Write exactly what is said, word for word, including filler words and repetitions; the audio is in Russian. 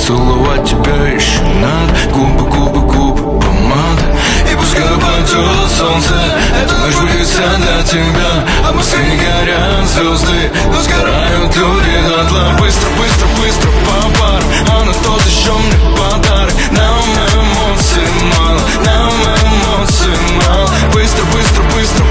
целовать тебя еще надо. Губы, губы, губы, помада. И пускай падет солнце, эта ночь будет вся для тебя. А в Москве не горят звезды, но сгорают люди дотла. Быстро, быстро, быстро по парам, а на тот еще мне подарок. Нам эмоций мало, нам эмоций мало. Быстро, быстро, быстро